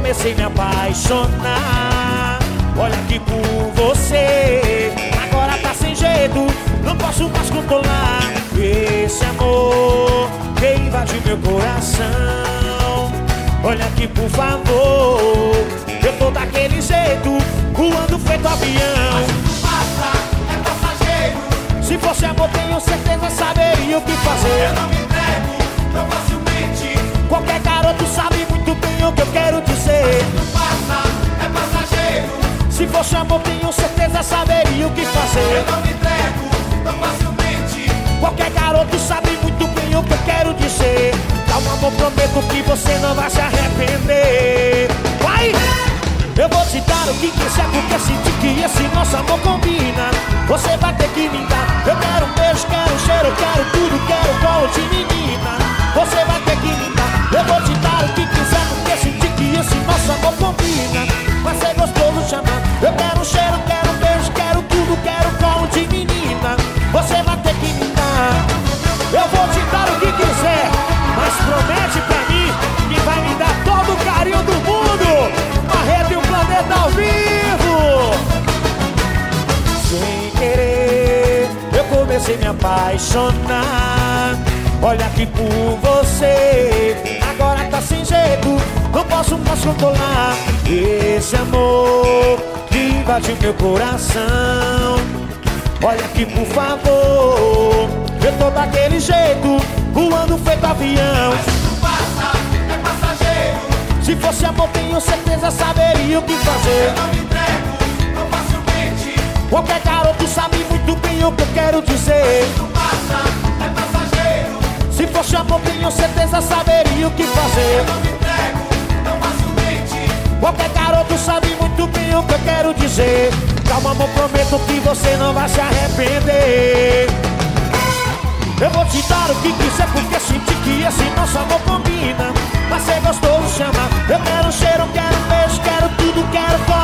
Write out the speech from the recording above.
comecei a me apaixonar. Olha aqui por você, agora tá sem jeito, não posso mais controlar. Esse amor que invade meu coração. Olha aqui por favor, eu tô daquele jeito, voando feito avião. Mas tudo passa, é passageiro. Se fosse amor tenho certeza saberia o que fazer. Eu não me entrego tão facilmente. Qualquer garoto sabe muito bem o que eu quero dizer. Tudo passa, é passageiro. Se fosse amor tenho certeza saberia o que fazer. Eu não me entrego tão facilmente. Qualquer garoto sabe muito bem o que eu quero dizer. Calma amor, prometo que você não vai se arrepender. Vai! Eu vou te dar o que quiser porque senti que esse nosso amor combina. Você vai ter que me dar. Eu quero um beijo, quero um cheiro, quero tudo, quero colo de menina. Você vai ter que me dar. Eu vou te dar o que quiser porque senti que esse nosso amor combina. Vai ser gostoso chamar. Eu quero um cheiro, quero um beijo, quero tudo, quero colo de menina. Você vai ter que me dar. Eu vou te dar o que quiser, mas promete pra mim que vai me dar todo o carinho do mundo. Marreta e o Planeta ao vivo. Sem querer, eu comecei a me apaixonar. Olha aqui por você, agora tá sem jeito, não posso mais controlar. Esse amor que invade meu coração. Olha aqui por favor, eu tô daquele jeito, voando feito avião. Mas tudo passa, é passageiro. Se fosse amor tenho certeza saberia o que fazer. Eu não me entrego tão facilmente. Qualquer garoto sabe muito bem o que eu quero dizer. Tudo passa, é passageiro. Se fosse amor tenho certeza saberia o que fazer. Eu não me entrego tão facilmente. Qualquer garoto sabe muito bem o que eu quero dizer. Calma amor, prometo que você não vai se arrepender. Eu vou te dar o que quiser porque senti que esse nosso amor combina. Vai ser gostoso chamar. Eu quero um cheiro, quero um beijo, quero tudo, quero